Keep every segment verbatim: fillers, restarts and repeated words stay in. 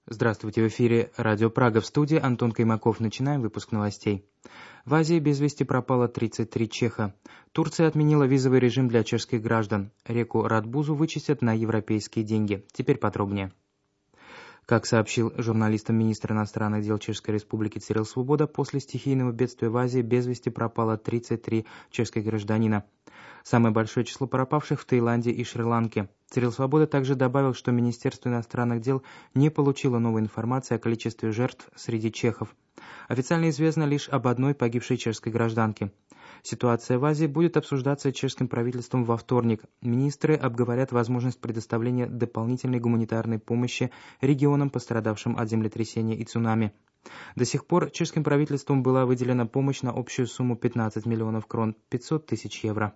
Здравствуйте, в эфире Радио Прага, в студии Антон Каймаков. Начинаем выпуск новостей. В Азии без вести пропало тридцать три чеха. Турция отменила визовый режим для чешских граждан. Реку Радбузу вычистят на европейские деньги. Теперь подробнее. Как сообщил журналистам министр иностранных дел Чешской Республики Цирил Свобода, после стихийного бедствия в Азии без вести пропало тридцать три чешских гражданина. Самое большое число пропавших в Таиланде и Шри-Ланке. Цирил Свобода также добавил, что Министерство иностранных дел не получило новой информации о количестве жертв среди чехов. Официально известно лишь об одной погибшей чешской гражданке. Ситуация в Азии будет обсуждаться чешским правительством во вторник. Министры обговорят возможность предоставления дополнительной гуманитарной помощи регионам, пострадавшим от землетрясения и цунами. До сих пор чешским правительством была выделена помощь на общую сумму пятнадцать миллионов крон, пятьсот тысяч евро.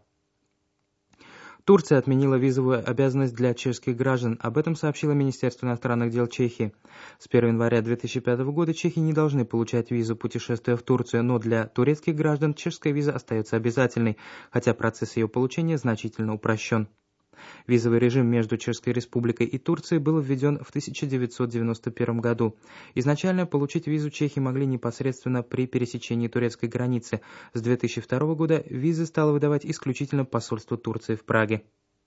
Турция отменила визовую обязанность для чешских граждан. Об этом сообщило Министерство иностранных дел Чехии. С первого января две тысячи пятого года чехи не должны получать визу путешествия в Турцию, но для турецких граждан чешская виза остается обязательной, хотя процесс ее получения значительно упрощен. Визовый режим между Чешской Республикой и Турцией был введен в тысяча девятьсот девяносто первом году. Изначально получить визу чехи могли непосредственно при пересечении турецкой границы. С две тысячи второго года визы стало выдавать исключительно посольство Турции в Праге.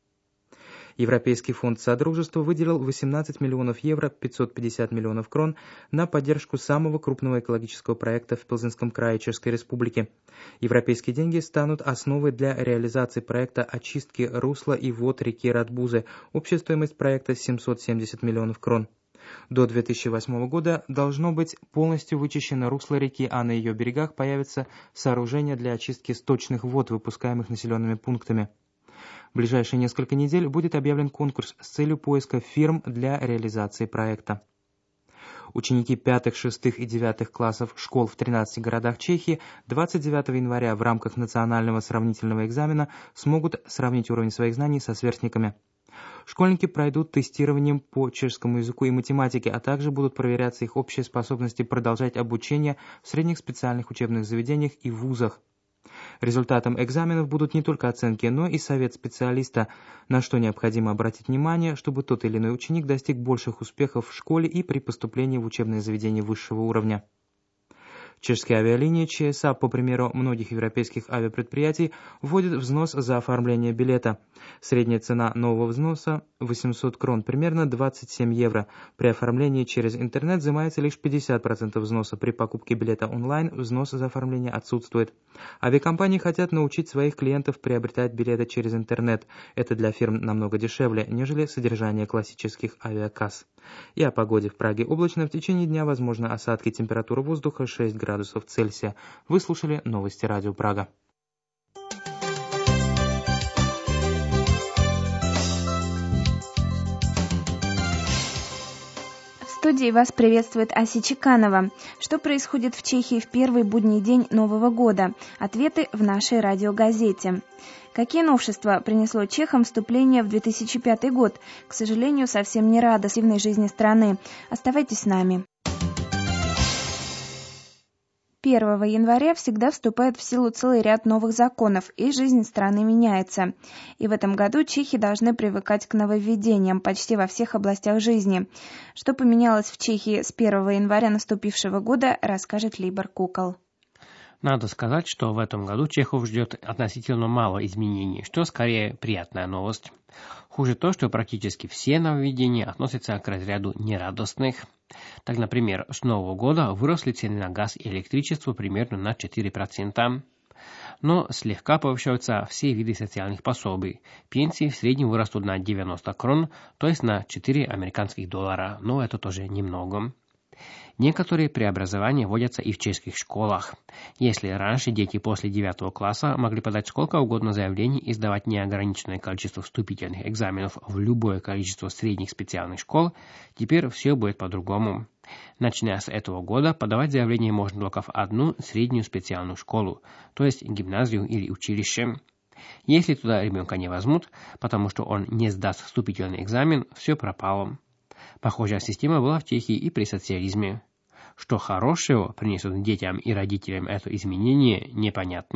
Европейский фонд Содружества выделил восемнадцать миллионов евро, пятьсот пятьдесят миллионов крон на поддержку самого крупного экологического проекта в Пилзенском крае Чешской Республики. Европейские деньги станут основой для реализации проекта очистки русла и вод реки Радбузы. Общая стоимость проекта семьсот семьдесят миллионов крон. До две тысячи восьмого года должно быть полностью вычищено русло реки, а на ее берегах появится сооружение для очистки сточных вод, выпускаемых населенными пунктами. В ближайшие несколько недель будет объявлен конкурс с целью поиска фирм для реализации проекта. Ученики пятых, шестых и девятых классов школ в тринадцати городах Чехии двадцать девятого января в рамках национального сравнительного экзамена смогут сравнить уровень своих знаний со сверстниками. Школьники пройдут тестированием по чешскому языку и математике, а также будут проверяться их общие способности продолжать обучение в средних специальных учебных заведениях и вузах. Результатом экзаменов будут не только оценки, но и совет специалиста, на что необходимо обратить внимание, чтобы тот или иной ученик достиг больших успехов в школе и при поступлении в учебное заведение высшего уровня. Чешские авиалинии ЧСА, по примеру многих европейских авиапредприятий, вводят взнос за оформление билета. Средняя цена нового взноса – восемьсот крон, примерно двадцать семь евро. При оформлении через интернет взимается лишь пятьдесят процентов взноса. При покупке билета онлайн взнос за оформление отсутствует. Авиакомпании хотят научить своих клиентов приобретать билеты через интернет. Это для фирм намного дешевле, нежели содержание классических авиакасс. И о погоде в Праге. Облачно, в течение дня возможны осадки, температура воздуха шесть градусов Цельсия. Вы слушали новости Радио Прага. В студии вас приветствует Ася Чеканова. Что происходит в Чехии в первый будний день Нового года? Ответы в нашей радиогазете. Какие новшества принесло чехам вступление в две тысячи пятый год? К сожалению, совсем не радостной жизни страны. Оставайтесь с нами. первого января всегда вступает в силу целый ряд новых законов, и жизнь страны меняется. И в этом году чехи должны привыкать к нововведениям почти во всех областях жизни. Что поменялось в Чехии с первого января наступившего года, расскажет Либор Кукол. Надо сказать, что в этом году чехов ждет относительно мало изменений, что скорее приятная новость. Хуже то, что практически все нововведения относятся к разряду нерадостных. Так, например, с Нового года выросли цены на газ и электричество примерно на четыре процента. Но слегка повышаются все виды социальных пособий. Пенсии в среднем вырастут на девяносто крон, то есть на четыре американских доллара, но это тоже немного. Некоторые преобразования вводятся и в чешских школах. Если раньше дети после девятого класса могли подать сколько угодно заявлений и сдавать неограниченное количество вступительных экзаменов в любое количество средних специальных школ, теперь все будет по-другому. Начиная с этого года подавать заявление можно только в одну среднюю специальную школу, то есть гимназию или училище. Если туда ребенка не возьмут, потому что он не сдаст вступительный экзамен, все пропало. Похожая система была в Чехии и при социализме. Что хорошего принесет детям и родителям это изменение, непонятно.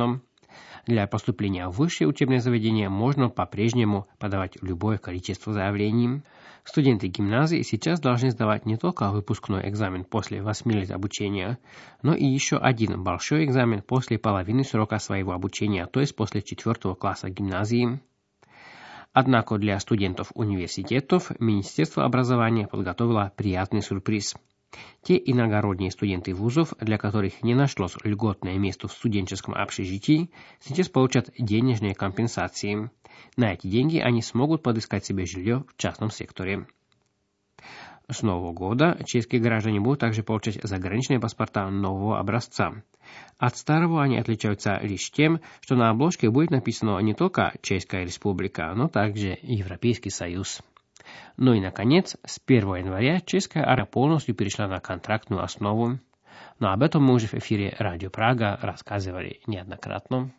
Для поступления в высшее учебное заведение можно по-прежнему подавать любое количество заявлений. Студенты гимназии сейчас должны сдавать не только выпускной экзамен после восьми лет обучения, но и еще один большой экзамен после половины срока своего обучения, то есть после четвертого класса гимназии. Однако для студентов университетов Министерство образования подготовило приятный сюрприз. Те иногородние студенты вузов, для которых не нашлось льготное место в студенческом общежитии, сейчас получат денежные компенсации. На эти деньги они смогут подыскать себе жилье в частном секторе. С Нового года чешские граждане будут также получать заграничные паспорта нового образца. От старого они отличаются лишь тем, что на обложке будет написано не только Чешская Республика, но также Европейский Союз. Ну и, наконец, с первого января чешская армия полностью перешла на контрактную основу. Но об этом мы уже в эфире Радио Прага рассказывали неоднократно.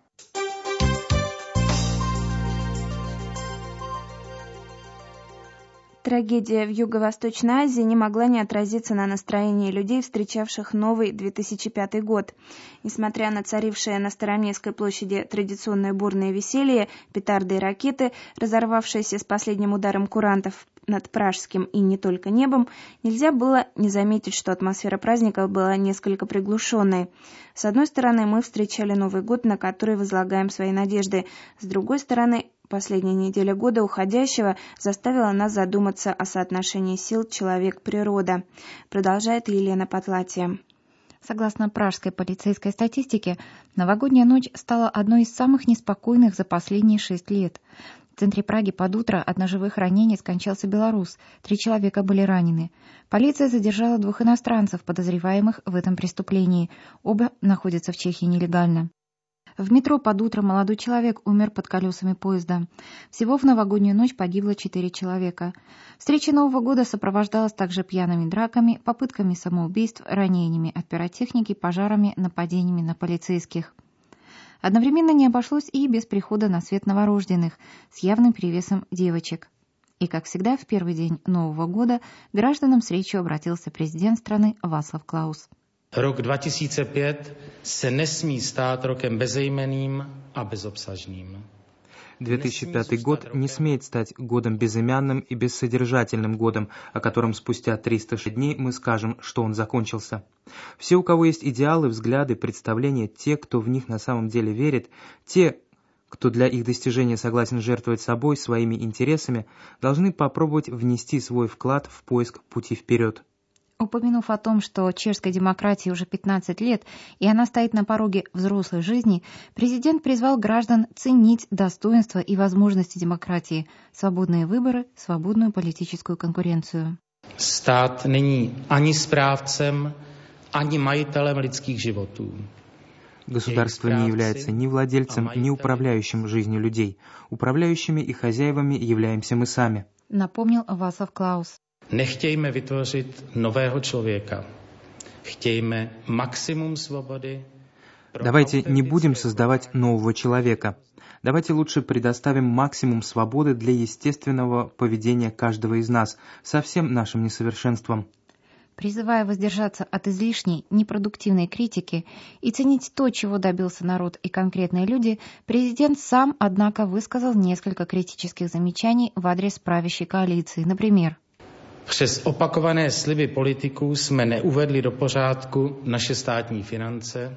Трагедия в Юго-Восточной Азии не могла не отразиться на настроении людей, встречавших новый две тысячи пятый год. Несмотря на царившее на Староместской площади традиционное бурное веселье, петарды и ракеты, разорвавшиеся с последним ударом курантов над пражским и не только небом, нельзя было не заметить, что атмосфера праздника была несколько приглушенной. С одной стороны, мы встречали Новый год, на который возлагаем свои надежды. С другой стороны, последняя неделя года уходящего заставила нас задуматься о соотношении сил человек-природа, продолжает Елена Потлатия. Согласно пражской полицейской статистике, новогодняя ночь стала одной из самых неспокойных за последние шесть лет. В центре Праги под утро от ножевых ранений скончался белорус, три человека были ранены. Полиция задержала двух иностранцев, подозреваемых в этом преступлении. Оба находятся в Чехии нелегально. В метро под утро молодой человек умер под колесами поезда. Всего в новогоднюю ночь погибло четыре человека. Встреча Нового года сопровождалась также пьяными драками, попытками самоубийств, ранениями от пиротехники, пожарами, нападениями на полицейских. Одновременно не обошлось и без прихода на свет новорожденных, с явным перевесом девочек. И, как всегда, в первый день Нового года гражданам с речью обратился президент страны Václav Klaus. Rok dva tisíce pět se nesmí stát rokem bezejmenným a bezobsažným. две тысячи пятый год не смеет стать годом безымянным и бессодержательным годом, о котором спустя триста шесть дней мы скажем, что он закончился. Все, у кого есть идеалы, взгляды, представления, те, кто в них на самом деле верит, те, кто для их достижения согласен жертвовать собой, своими интересами, должны попробовать внести свой вклад в поиск пути вперед. Упомянув о том, что чешской демократии уже пятнадцать лет, и она стоит на пороге взрослой жизни, президент призвал граждан ценить достоинства и возможности демократии, свободные выборы, свободную политическую конкуренцию. Stát není ani správcem, ani majitelem lidských životů. Государство не является ни владельцем, ни управляющим жизнью людей. Управляющими и хозяевами являемся мы сами. Напомнил Václav Klaus. Nechtějme vytvořit nového člověka. Chtějme maximum svobody. Давайте не будем создавать нового человека. Давайте лучше предоставим максимум свободы для естественного поведения каждого из нас, со всем нашим несовершенством. Призывая воздержаться от излишней, непродуктивной критики и ценить то, чего добился народ и конкретные люди, президент сам, однако, высказал несколько критических замечаний в адрес правящей коалиции. Например, Přes opakované sliby politiků jsme neuvedli do pořádku naše státní finance.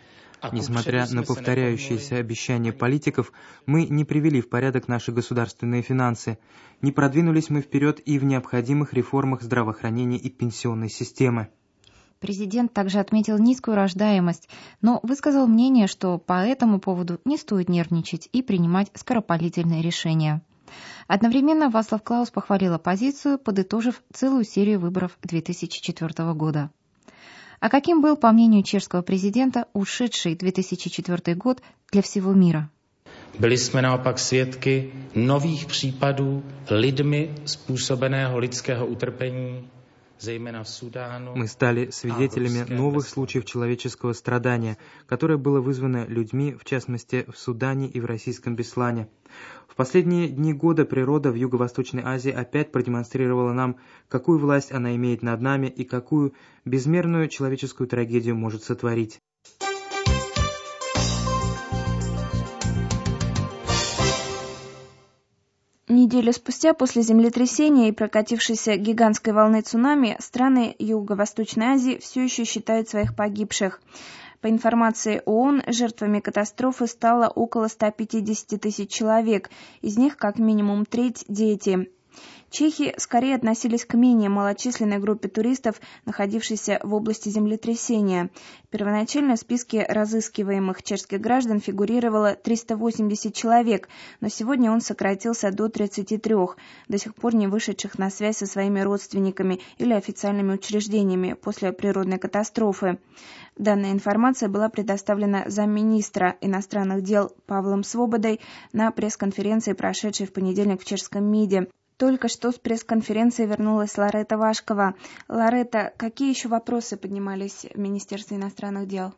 Несмотря на повторяющиеся обещания политиков, мы не привели в порядок наши государственные финансы, не продвинулись мы вперед и в необходимых реформах здравоохранения и пенсионной системы. Президент также отметил низкую рождаемость, но высказал мнение, что по этому поводу не стоит нервничать и принимать скоропалительные решения. Одновременно Václav Klaus похвалил оппозицию, подытожив целую серию выборов две тысячи четвёртого года. А каким был, по мнению чешского президента, ушедший две тысячи четвёртый год для всего мира? Byli jsme naopak svědky nových případů lidmi způsobeného lidského utrpení, zejména v Sudánu. Мы стали свидетелями новых случаев человеческого страдания, которое было вызвано людьми, в частности, в Судане и в российском Беслане. В последние дни года природа в Юго-Восточной Азии опять продемонстрировала нам, какую власть она имеет над нами и какую безмерную человеческую трагедию может сотворить. Неделю спустя после землетрясения и прокатившейся гигантской волны цунами страны Юго-Восточной Азии все еще считают своих погибших. По информации ООН, жертвами катастрофы стало около ста пятидесяти тысяч человек, из них как минимум треть – дети. Чехи скорее относились к менее малочисленной группе туристов, находившейся в области землетрясения. Первоначально в списке разыскиваемых чешских граждан фигурировало триста восемьдесят человек, но сегодня он сократился до тридцати трёх, до сих пор не вышедших на связь со своими родственниками или официальными учреждениями после природной катастрофы. Данная информация была предоставлена замминистра иностранных дел Павлом Свободой на пресс-конференции, прошедшей в понедельник в чешском МИДе. Только что с пресс-конференции вернулась Ларета Вашкова. Ларета, какие еще вопросы поднимались в Министерстве иностранных дел?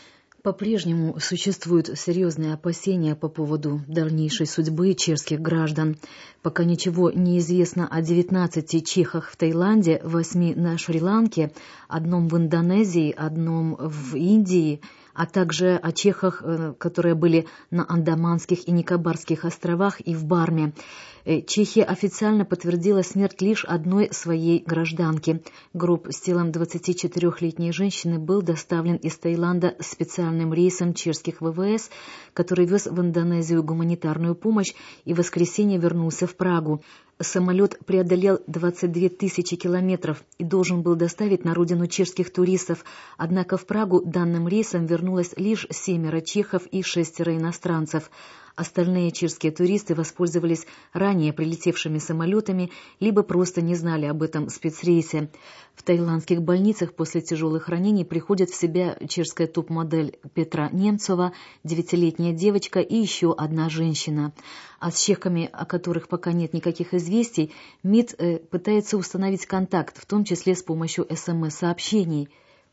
По-прежнему существуют серьезные опасения по поводу дальнейшей судьбы чешских граждан. Пока ничего не известно о девятнадцати чехах в Таиланде, восьми на Шри-Ланке, одном в Индонезии, одном в Индии, а также о чехах, которые были на Андаманских и Никобарских островах и в Барме. Чехия официально подтвердила смерть лишь одной своей гражданки. Гроб с телом двадцатичетырёхлетней женщины был доставлен из Таиланда специальным рейсом чешских ВВС, который вез в Индонезию гуманитарную помощь и в воскресенье вернулся в Прагу. Самолет преодолел двадцать две тысячи километров и должен был доставить на родину чешских туристов, однако в Прагу данным рейсом вернулось лишь семеро чехов и шестеро иностранцев. Остальные чешские туристы воспользовались ранее прилетевшими самолетами, либо просто не знали об этом спецрейсе. В таиландских больницах после тяжелых ранений приходят в себя чешская топ-модель Петра Немцова, девятилетняя девочка и еще одна женщина. А с чехами, о которых пока нет никаких известий, МИД э, пытается установить контакт, в том числе с помощью эс эм эс-сообщений.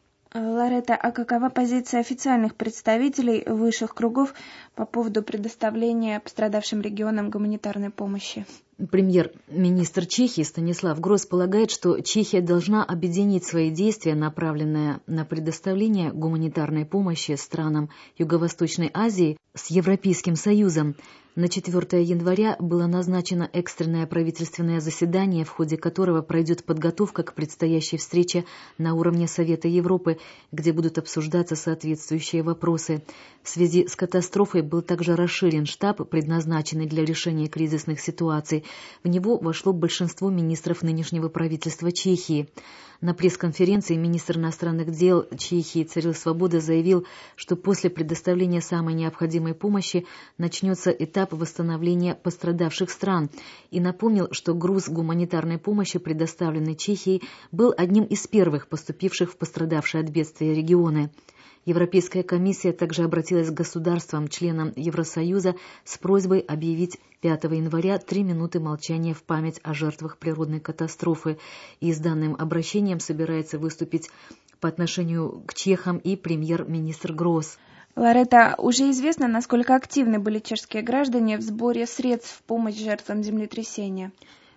Ларета, а какова позиция официальных представителей высших кругов по поводу предоставления пострадавшим регионам гуманитарной помощи? Премьер-министр Чехии Станислав Грос полагает, что Чехия должна объединить свои действия, направленные на предоставление гуманитарной помощи странам Юго-Восточной Азии, с Европейским Союзом. На четвёртое января было назначено экстренное правительственное заседание, в ходе которого пройдет подготовка к предстоящей встрече на уровне Совета Европы, где будут обсуждаться соответствующие вопросы. В связи с катастрофой был также расширен штаб, предназначенный для решения кризисных ситуаций. В него вошло большинство министров нынешнего правительства Чехии. На пресс-конференции министр иностранных дел Чехии Цирил Свобода заявил, что после предоставления самой необходимой помощи начнется этап восстановления пострадавших стран, и напомнил, что груз гуманитарной помощи, предоставленный Чехией, был одним из первых поступивших в пострадавшие от бедствия регионы. Европейская комиссия также обратилась к государствам, членам Евросоюза, с просьбой объявить пятого января три минуты молчания в память о жертвах природной катастрофы. И с данным обращением собирается выступить по отношению к чехам и премьер-министр Грос. Ларета, уже известно, насколько активны были чешские граждане в сборе средств в помощь жертвам землетрясения?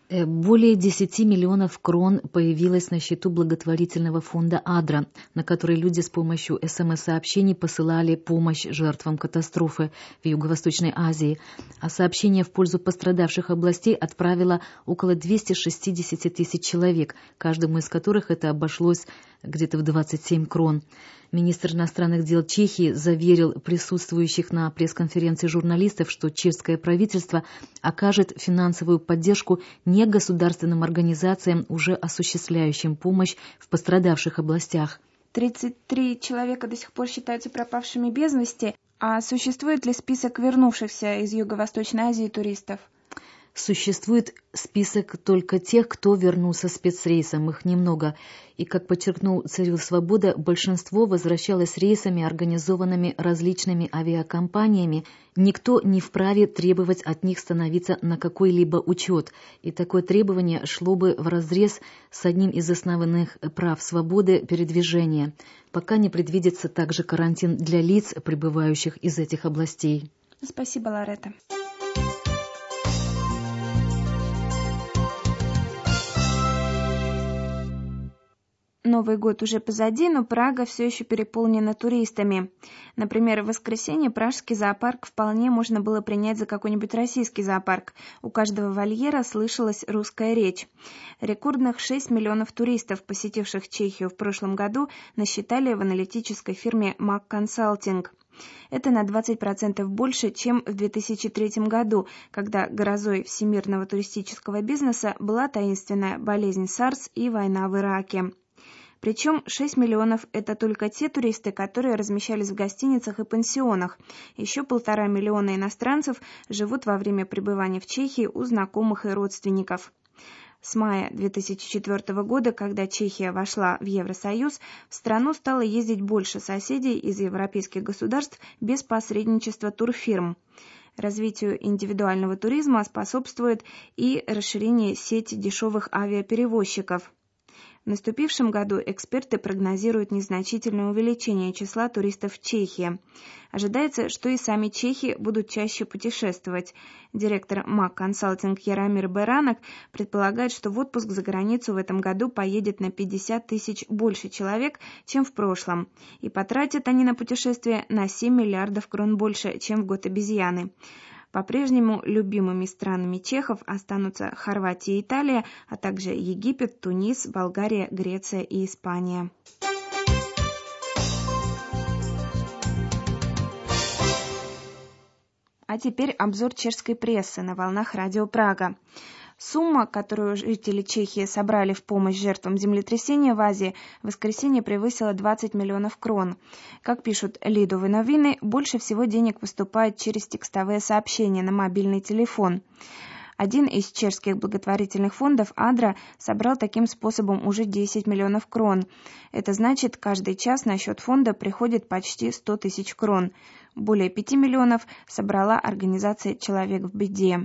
Более десяти миллионов крон появилось на счету благотворительного фонда «Адра», на который люди с помощью эс эм эс-сообщений посылали помощь жертвам катастрофы в Юго-Восточной Азии. А сообщения в пользу пострадавших областей отправило около двухсот шестидесяти тысяч человек, каждому из которых это обошлось где-то в двадцать семь крон. Министр иностранных дел Чехии заверил присутствующих на пресс-конференции журналистов, что чешское правительство окажет финансовую поддержку негосударственным организациям, уже осуществляющим помощь в пострадавших областях. тридцать три человека до сих пор считаются пропавшими без вести. А существует ли список вернувшихся из Юго-Восточной Азии туристов? Существует список только тех, кто вернулся спецрейсом, их немного. И, как подчеркнул Цирил Свобода, большинство возвращалось рейсами, организованными различными авиакомпаниями. Никто не вправе требовать от них становиться на какой-либо учет. И такое требование шло бы вразрез с одним из основных прав свободы передвижения. Пока не предвидится также карантин для лиц, прибывающих из этих областей. Спасибо, Ларета. Новый год уже позади, но Прага все еще переполнена туристами. Например, в воскресенье пражский зоопарк вполне можно было принять за какой-нибудь российский зоопарк. У каждого вольера слышалась русская речь. Рекордных шесть миллионов туристов, посетивших Чехию в прошлом году, насчитали в аналитической фирме Mac Consulting. Это на двадцать процентов больше, чем в две тысячи третьем году, когда грозой всемирного туристического бизнеса была таинственная болезнь SARS и война в Ираке. Причем шесть миллионов – это только те туристы, которые размещались в гостиницах и пансионах. Еще полтора миллиона иностранцев живут во время пребывания в Чехии у знакомых и родственников. С мая две тысячи четвёртого года, когда Чехия вошла в Евросоюз, в страну стало ездить больше соседей из европейских государств без посредничества турфирм. Развитию индивидуального туризма способствует и расширение сети дешевых авиаперевозчиков. В наступившем году эксперты прогнозируют незначительное увеличение числа туристов в Чехии. Ожидается, что и сами чехи будут чаще путешествовать. Директор Mac Consulting Яромир Беранок предполагает, что в отпуск за границу в этом году поедет на пятьдесят тысяч больше человек, чем в прошлом. И потратят они на путешествие на семь миллиардов крон больше, чем в год обезьяны. По-прежнему любимыми странами чехов останутся Хорватия и Италия, а также Египет, Тунис, Болгария, Греция и Испания. А теперь обзор чешской прессы на волнах Радио Прага. Сумма, которую жители Чехии собрали в помощь жертвам землетрясения в Азии, в воскресенье превысила двадцать миллионов крон. Как пишут Лидовые новины, больше всего денег поступает через текстовые сообщения на мобильный телефон. Один из чешских благотворительных фондов «Адра» собрал таким способом уже десять миллионов крон. Это значит, каждый час на счет фонда приходит почти сто тысяч крон. Более пяти миллионов собрала организация «Человек в беде».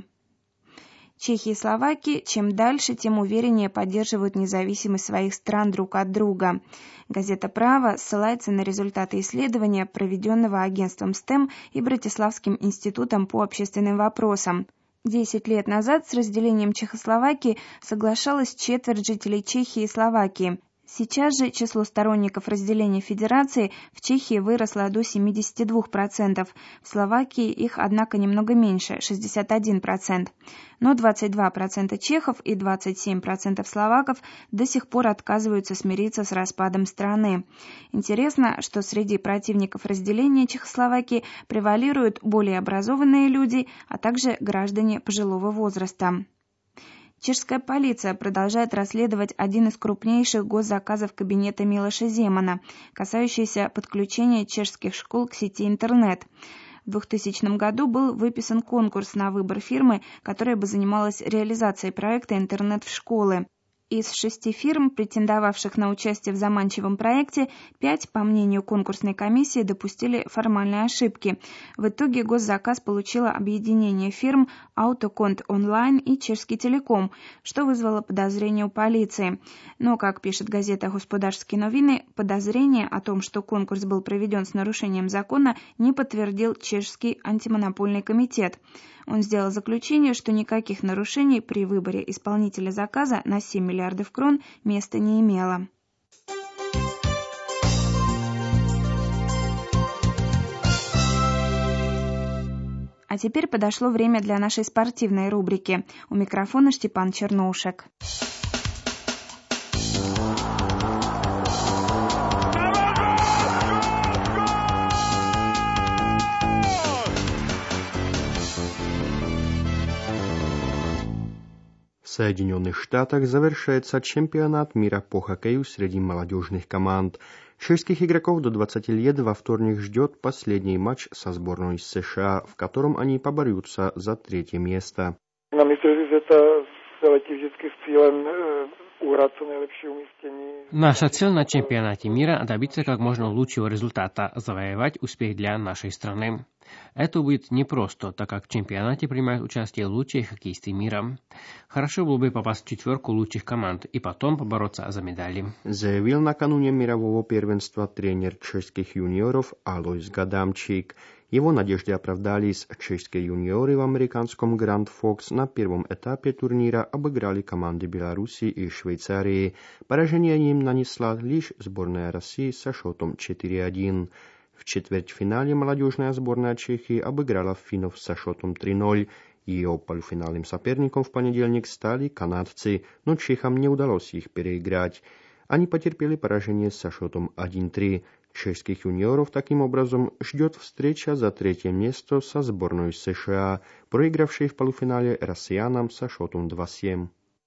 Чехи и словаки чем дальше, тем увереннее поддерживают независимость своих стран друг от друга. Газета «Право» ссылается на результаты исследования, проведенного агентством стэм и Братиславским институтом по общественным вопросам. Десять лет назад с разделением Чехословакии соглашалась четверть жителей Чехии и Словакии. Сейчас же число сторонников разделения федерации в Чехии выросло до семидесяти двух процентов, в Словакии их, однако, немного меньше – шестьдесят один процент. Но двадцать два процента чехов и двадцать семь процентов словаков до сих пор отказываются смириться с распадом страны. Интересно, что среди противников разделения Чехословакии превалируют более образованные люди, а также граждане пожилого возраста. Чешская полиция продолжает расследовать один из крупнейших госзаказов кабинета Милоша Земана, касающийся подключения чешских школ к сети интернет. В двухтысячном году был выписан конкурс на выбор фирмы, которая бы занималась реализацией проекта «Интернет в школы». Из шести фирм, претендовавших на участие в заманчивом проекте, пять, по мнению конкурсной комиссии, допустили формальные ошибки. В итоге госзаказ получило объединение фирм «Аутоконт Онлайн» и «Чешский телеком», что вызвало подозрения у полиции. Но, как пишет газета «Господарские новины», подозрение о том, что конкурс был проведен с нарушением закона, не подтвердил Чешский антимонопольный комитет. Он сделал заключение, что никаких нарушений при выборе исполнителя заказа на семь миллиардов крон места не имело. А теперь подошло время для нашей спортивной рубрики. У микрофона Штепан Черноушек. В Соединенных Штатах завершается чемпионат мира по хоккею среди молодежных команд. Чешских игроков до двадцати лет во вторник ждет последний матч со сборной США, в котором они поборются за третье место. На мистrovství světa se letí vždycky s cílem uhrát co nejlepší umístění. Наша цель на чемпионате мира – добиться как можно лучшего результата, завоевать успех для нашей страны. Это будет непросто, так как в чемпионате принимают участие лучшие хоккеисты мира. Хорошо было бы попасть в четверку лучших команд и потом побороться за медали. Заявил накануне мирового первенства тренер чешских юниоров Алойс Гадамчик. Его надежды оправдались. Чешские юниоры в американском Grand Fox на первом этапе турнира обыграли команды Беларуси и Швейцарии. Поражение им нанесла лишь сборная России со счетом четыре один. В четвертьфинале молодежная сборная Чехии обыграла финнов со счетом три ноль. Ее полуфинальным соперником в понедельник стали канадцы, но чехам не удалось их переиграть. Они потерпели поражение со счетом один три. Чешских юниоров таким образом ждет встреча за третье место со сборной США, проигравшей в полуфинале россиянам со счетом два семь.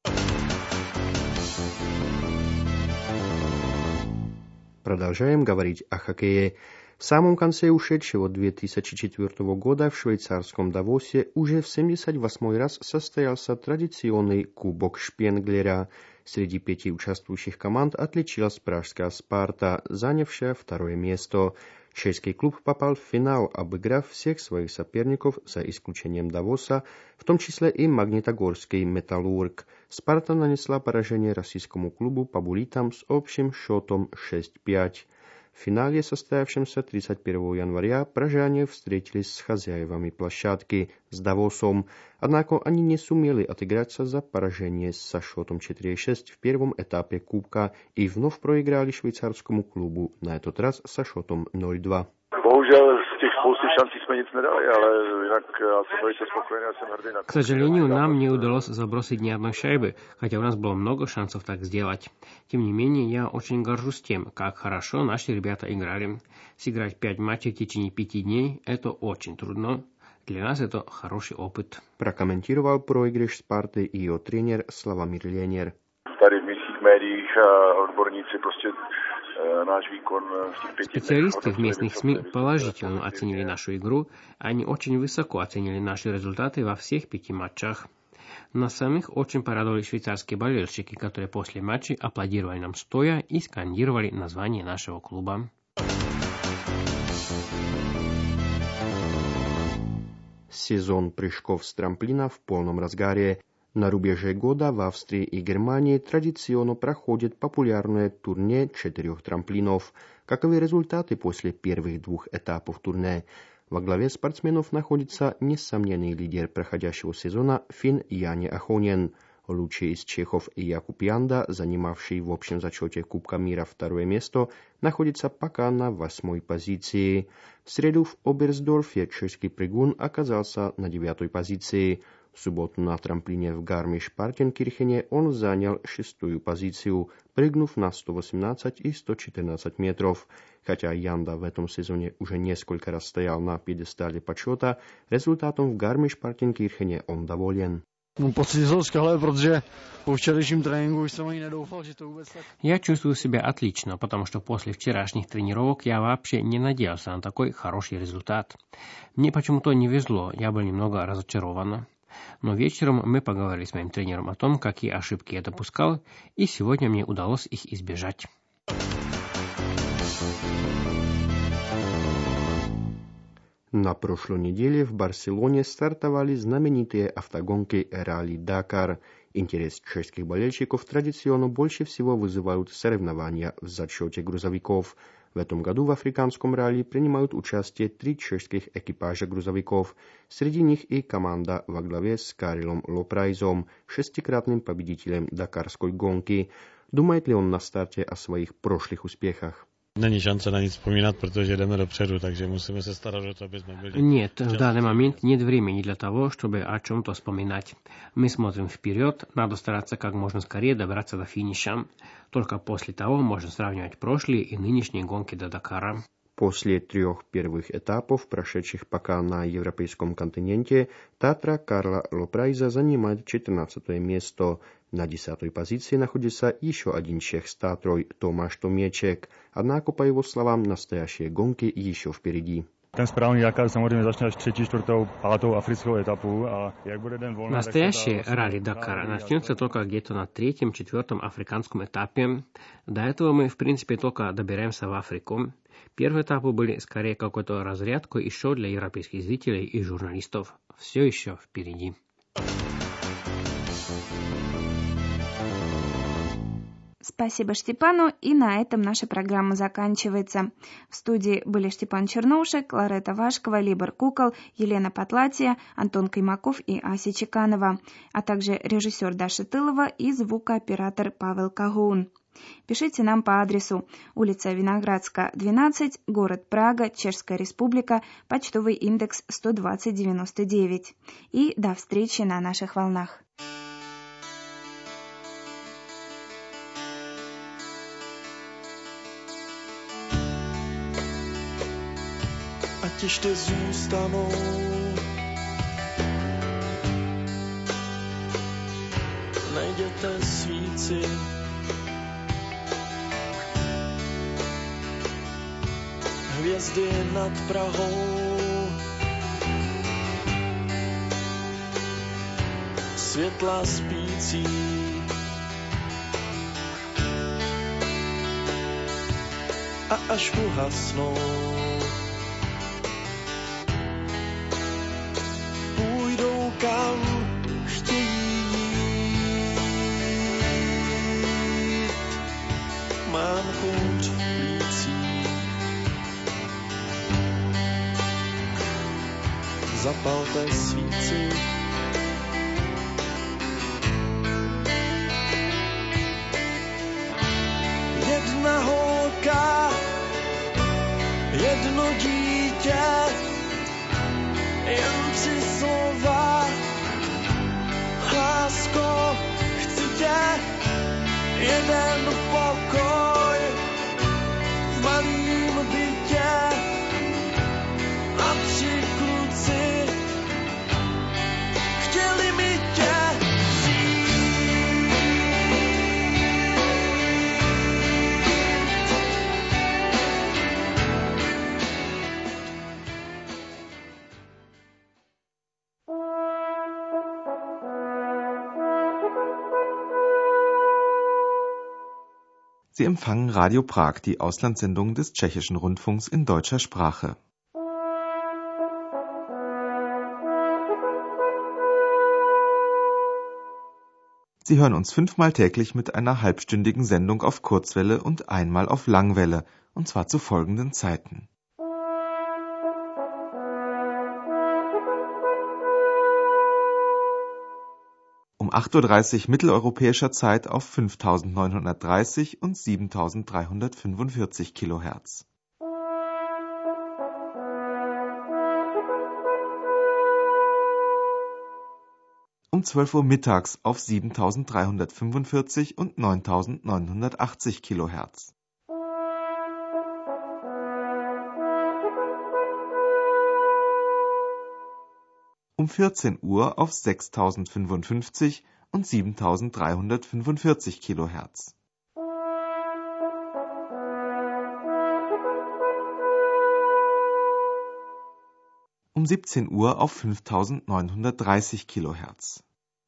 Продолжаем говорить о хоккее. В самом конце ушедшего две тысячи четвёртого года в швейцарском Давосе уже в семьдесят восьмой раз состоялся традиционный Кубок Шпенглера. Среди пяти участвующих команд отличилась пражская «Спарта», занявшая второе место. Чешский клуб попал в финал, обыграв всех своих соперников, за исключением Давоса, в том числе и магнитогорский «Металлург». «Спарта» нанесла поражение российскому клубу по буллитам с общим счетом шесть пять. В финале, состоявшемся тридцать первого января, пражане встретились с хозяевами площадки, с Давосом, однако они не сумели отыграться за поражение со счетом четыре шесть в первом этапе Кубка и вновь проиграли швейцарскому клубу, на этот раз со счетом ноль два. К сожалению, нам не удалось забросить ни одной шайбы, хотя у нас было много шансов так сделать. Тем не менее, я очень горжусь тем, как хорошо наши ребята играли. Сыграть пять матчей в течение пяти дней – это очень трудно. Для нас это хороший опыт. Прокомментировал проигрыш Спарты ее тренер Slavomír Ленер. Специалисты в местных СМИ положительно оценили нашу игру, они очень высоко оценили наши результаты во всех пяти матчах. Нас самих очень порадовали швейцарские болельщики, которые после матча аплодировали нам стоя и скандировали название нашего клуба. Сезон прыжков с трамплина в полном разгаре. На рубеже года в Австрии и Германии традиционно проходит популярное турне четырех трамплинов. Каковы результаты после первых двух этапов турне? Во главе спортсменов находится несомненный лидер проходящего сезона финн Яне Ахонен. Лучший из чехов Якуб Янда, занимавший в общем зачете Кубка мира второе место, находится пока на восьмой позиции. В среду в Оберсдорфе чешский прыгун оказался на девятой позиции. В субботу на трамплине в Гармиш-Партенкирхене он занял шестую позицию, прыгнув на сто восемнадцать и сто четырнадцать метров. Хотя Янда в этом сезоне уже несколько раз стоял на пьедестале почета, результатом в Гармиш-Партенкирхене он доволен. Я чувствую себя отлично, потому что после вчерашних тренировок я вообще не надеялся на такой хороший результат. Мне почему-то не везло, я был немного разочарован. Но вечером мы поговорили с моим тренером о том, какие ошибки я допускал, и сегодня мне удалось их избежать. На прошлой неделе в Барселоне стартовали знаменитые автогонки Ралли Дакар. Интерес чешских болельщиков традиционно больше всего вызывают соревнования в зачете грузовиков. В этом году в африканском ралли принимают участие три чешских экипажа грузовиков. Среди них и команда во главе с Карелом Лопрайзом, шестикратным победителем дакарской гонки. Думает ли он на старте о своих прошлых успехах? Není šance na nic vzpomínat, protože jdeme dopředu, takže musíme se starat o to, aby jsme byli... Нет, в данный момент нет времени для того, чтобы о чем-то вспоминать. Мы смотрим вперед, надо стараться как можно скорее добраться до финиша. Только после того можно сравнивать прошлые и нынешние гонки до Дакара. После трех первых этапов, прошедших пока на европейском континенте, Татра Карла Лопрайза занимает четырнадцатое место. На десятой позиции находится еще один чех с Татрой, Томаш Томечек. Однако, по его словам, настоящие гонки еще впереди. Настоящее ралли Дакара начнется только где-то на третьем-четвертом африканском этапе. До этого мы, в принципе, только добираемся в Африку. Первые этапы были скорее какой-то разрядкой еще для европейских зрителей и журналистов. Все еще впереди. Спасибо Штепану, и на этом наша программа заканчивается. В студии были Штепан Черноушек, Ларета Вашкова, Либор Кукол, Елена Потлатия, Антон Каймаков и Ася Чеканова, а также режиссер Даша Тылова и звукооператор Павел Кагун. Пишите нам по адресу улица Виноградская, двенадцать, город Прага, Чешская Республика, почтовый индекс сто двадцать девяносто девять. И до встречи на наших волнах. Ať ještě zůstanou najděte svíci, hvězdy nad Prahou, světla spící, a až uhasnou, půjdou kam chtějí jít. Mám kouř v plících, zapalte svíci, jedna holka, jedno dítě, jen tři slova. Lásko, chci tě, jeden pokoj v malým bytě a tři kluci chtěli mi tě Sie empfangen Radio Prag, die Auslandssendung des Tschechischen Rundfunks in deutscher Sprache. Sie hören uns fünfmal täglich mit einer halbstündigen Sendung auf Kurzwelle und einmal auf Langwelle, und zwar zu folgenden Zeiten. Um acht Uhr dreißig mitteleuropäischer Zeit auf fünftausendneunhundertdreißig und siebentausenddreihundertfünfundvierzig Kilohertz. Um zwölf Uhr mittags auf siebentausenddreihundertfünfundvierzig und neuntausendneunhundertachtzig Kilohertz. Um vierzehn Uhr auf sechstausendfünfundfünfzig und siebentausenddreihundertfünfundvierzig Kilohertz. Um siebzehn Uhr auf fünftausendneunhundertdreißig Kilohertz.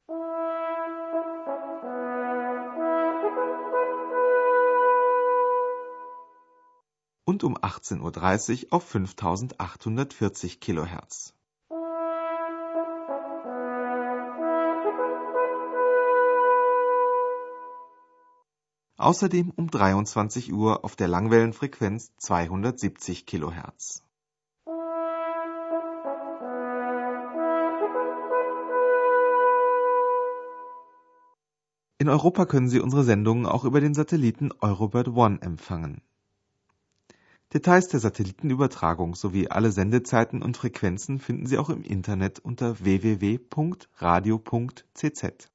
Und um achtzehn Uhr dreißig auf fünftausendachthundertvierzig Kilohertz. Außerdem um dreiundzwanzig Uhr auf der Langwellenfrequenz zweihundertsiebzig Kilohertz. In Europa können Sie unsere Sendungen auch über den Satelliten Eurobird One empfangen. Details der Satellitenübertragung sowie alle Sendezeiten und Frequenzen finden Sie auch im Internet unter w w w punkt radio punkt c z.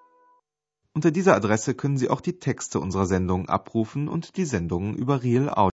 Unter dieser Adresse können Sie auch die Texte unserer Sendungen abrufen und die Sendungen über Real Audio